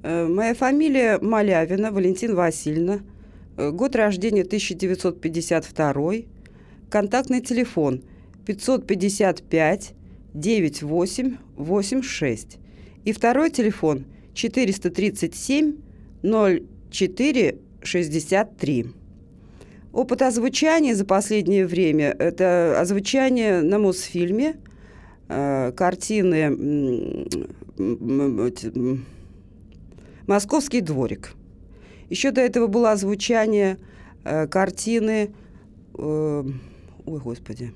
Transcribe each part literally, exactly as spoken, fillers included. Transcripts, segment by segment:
Э, Моя фамилия Малявина Валентина Васильевна. Э, Год рождения тысяча девятьсот пятьдесят второй. Контактный телефон пятьсот пятьдесят пять девяносто восемь восемьдесят шесть. И второй телефон четыреста тридцать семь ноль четыре шестьдесят три. Опыт озвучания за последнее время – это озвучание на Мосфильме, э, картины м, м, м, «Московский дворик». Еще до этого было озвучание э, картины… Э, ой, господи.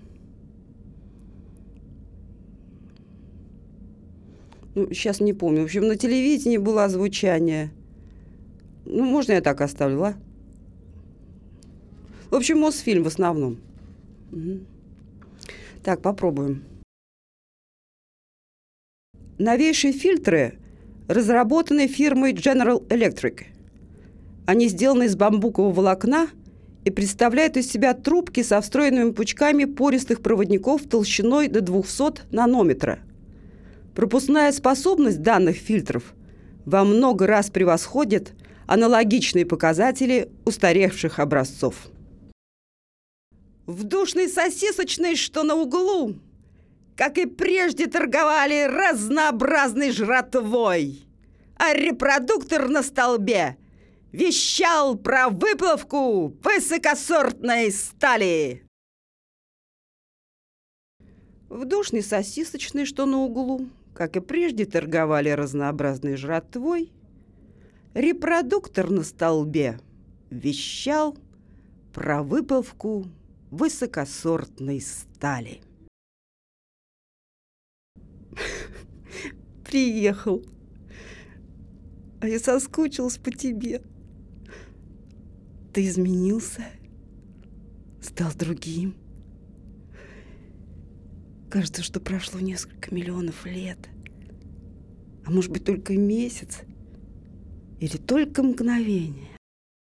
Ну, сейчас не помню. В общем, на телевидении было озвучание. Ну, можно я так оставлю, а? В общем, Мосфильм в основном. Угу. Так, попробуем. Новейшие фильтры разработаны фирмой General Electric. Они сделаны из бамбукового волокна и представляют из себя трубки со встроенными пучками пористых проводников толщиной до двухсот нанометра. Пропускная способность данных фильтров во много раз превосходит аналогичные показатели устаревших образцов. В душной сосисочной, что на углу, как и прежде, торговали разнообразной жратвой, а репродуктор на столбе вещал про выплавку высокосортной стали. В душной сосисочной, что на углу, как и прежде, торговали разнообразной жратвой, репродуктор на столбе вещал про выплавку высокосортной стали. Приехал. А я соскучилась по тебе. Ты изменился, стал другим. Кажется, что прошло несколько миллионов лет. А может быть, только месяц или только мгновение.